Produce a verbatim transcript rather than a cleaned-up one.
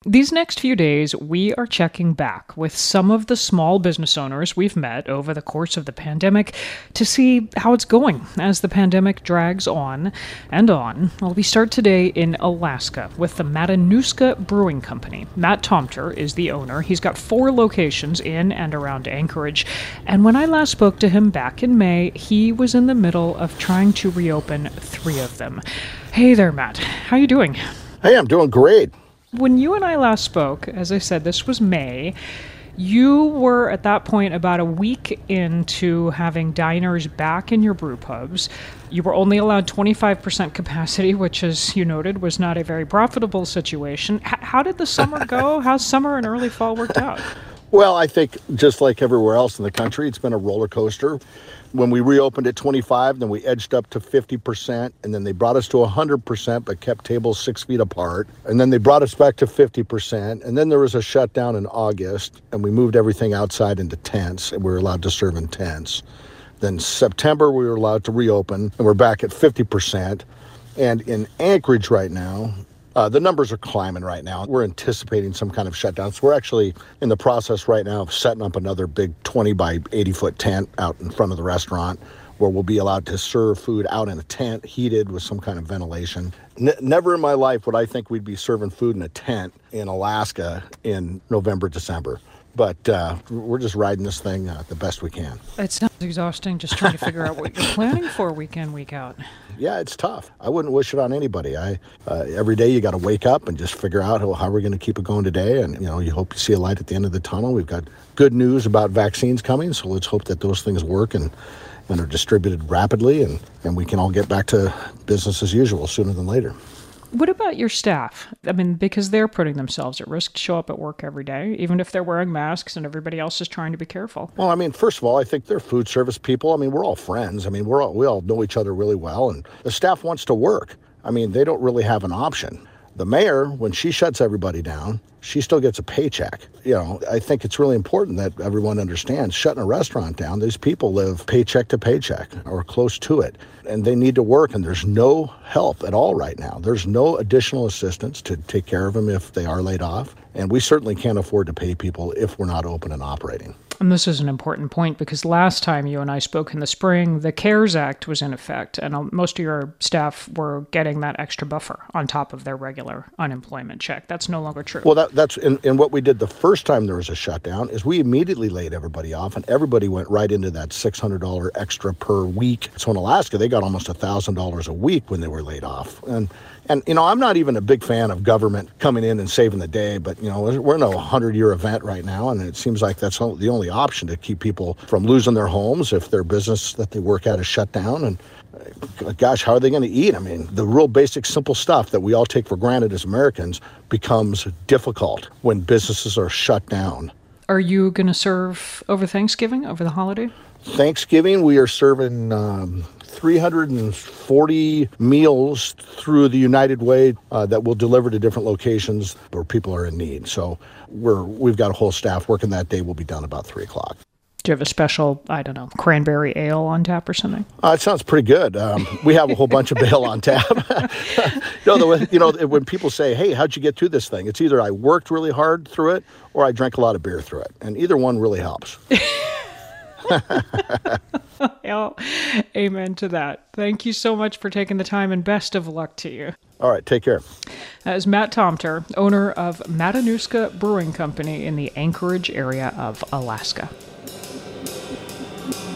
These next few days, we are checking back with some of the small business owners we've met over the course of the pandemic to see how it's going as the pandemic drags on and on. Well, we start today in Alaska with the Matanuska Brewing Company. Matt Tomter is the owner. He's got four locations in and around Anchorage. And when I last spoke to him back in May, he was in the middle of trying to reopen three of them. Hey there, Matt. How you doing? Hey, I'm doing great. When you and I last spoke, as I said, this was May, you were at that point about a week into having diners back in your brew pubs. You were only allowed twenty-five percent capacity, which, as you noted, was not a very profitable situation. H- how did the summer go? How's summer and early fall worked out? Well, I think just like everywhere else in the country, it's been a roller coaster. When we reopened at twenty-five, then we edged up to fifty percent, and then they brought us to one hundred percent, but kept tables six feet apart. And then they brought us back to fifty percent, and then there was a shutdown in August, and we moved everything outside into tents, and we were allowed to serve in tents. Then September, we were allowed to reopen, and we're back at fifty percent. And in Anchorage right now, Uh, the numbers are climbing right now. We're anticipating some kind of shutdown. So we're actually in the process right now of setting up another big twenty by eighty foot tent out in front of the restaurant where we'll be allowed to serve food out in a tent, heated with some kind of ventilation. N- never in my life would I think we'd be serving food in a tent in Alaska in November, December. But uh, we're just riding this thing uh, the best we can. It sounds exhausting just trying to figure out what you're planning for week in, week out. Yeah, it's tough. I wouldn't wish it on anybody. I uh, every day you got to wake up and just figure out how, how we're going to keep it going today. And, you know, you hope you see a light at the end of the tunnel. We've got good news about vaccines coming, so let's hope that those things work and, and are distributed rapidly, and, and we can all get back to business as usual sooner than later. What about your staff? I mean, because they're putting themselves at risk to show up at work every day, even if they're wearing masks and everybody else is trying to be careful. Well, I mean, first of all, I think they're food service people. I mean, we're all friends. I mean, we're all, we all know each other really well, and the staff wants to work. I mean, they don't really have an option. The mayor, when she shuts everybody down, she still gets a paycheck. You know, I think it's really important that everyone understands shutting a restaurant down, these people live paycheck to paycheck or close to it, and they need to work, and there's no help at all right now. There's no additional assistance to take care of them if they are laid off, and we certainly can't afford to pay people if we're not open and operating. And this is an important point because last time you and I spoke in the spring, the CARES Act was in effect, and most of your staff were getting that extra buffer on top of their regular unemployment check. That's no longer true. Well, that, that's in, in what we did the first time there was a shutdown is we immediately laid everybody off, and everybody went right into that six hundred dollars extra per week. So in Alaska, they got almost one thousand dollars a week when they were laid off. And And, you know, I'm not even a big fan of government coming in and saving the day, but, you know, we're in a hundred-year event right now, and it seems like that's the only option to keep people from losing their homes if their business that they work at is shut down. And, uh, gosh, how are they going to eat? I mean, the real basic, simple stuff that we all take for granted as Americans becomes difficult when businesses are shut down. Are you going to serve over Thanksgiving, over the holiday? Thanksgiving, we are serving um, three hundred forty meals through the United Way uh, that we'll deliver to different locations where people are in need. So we're, we've got a whole staff working that day. We'll be done about three o'clock. Do you have a special, I don't know, cranberry ale on tap or something? Uh, it sounds pretty good. Um, we have a whole bunch of ale on tap. you, know, the, you know, when people say, hey, how'd you get through this thing? It's either I worked really hard through it or I drank a lot of beer through it. And either one really helps. Well, amen to that. Thank you so much for taking the time, and best of luck to you. All right, take care. As Matt Tomter, owner of Matanuska Brewing Company in the Anchorage area of Alaska.